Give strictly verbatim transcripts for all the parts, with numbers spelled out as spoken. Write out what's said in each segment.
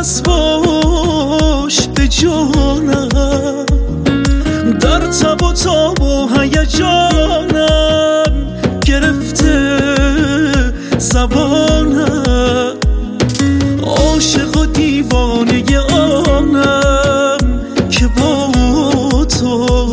هست پشت جانم، در تب و تاب و هیجانم گرفته زبانم، عاشق و دیوانه آنم که با تو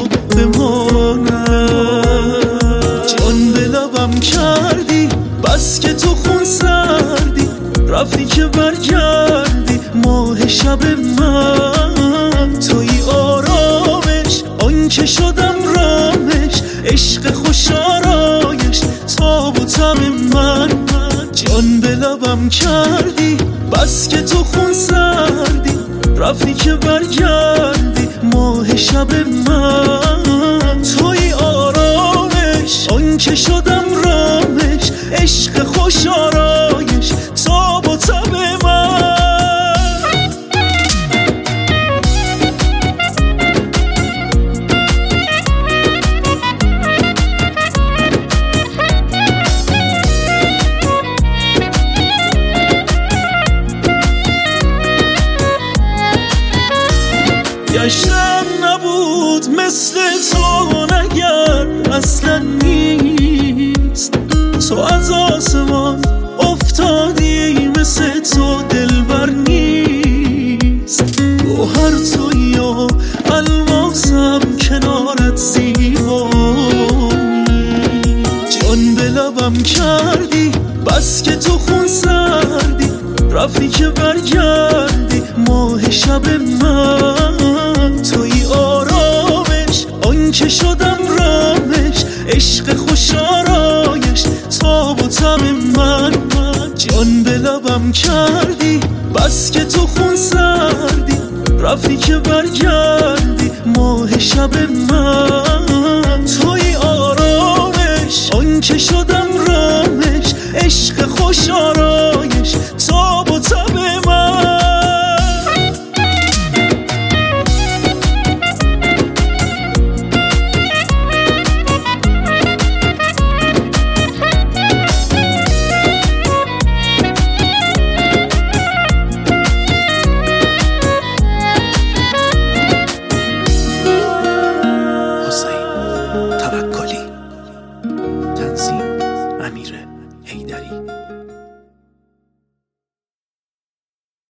بمانم. جان به لبم کردی بس که تو خون سردی، رفتی که برگردی ماه شب من. توی آرامش آن که شدم رامش، عشق خوش آرایش تاب و تب من. جان به لبم کردی بس که تو خون سردی، رفتی که برگردی ماه شب من. توی آرامش آن که شدم رامش، عشق خوش آرایش تاب و تب من. گشتم نبود مثل تو نگر اصلا نیست، تو از آسمان افتادی مثل تو دلبر نیست. گوهر تویی و الماسم کنارت زیبایی. جان به لبم کردی بس که تو خون سردی، رفتی که برگردی ماه شب من. توی آرامش آن که شدم رامش، عشق خوش آرایش تاب و تب من. جان به لبم کردی بس که تو خون سردی، رفتی که برگردی ماه شب من. توی آرامش آن که شدم رامش، عشق خوش آرایش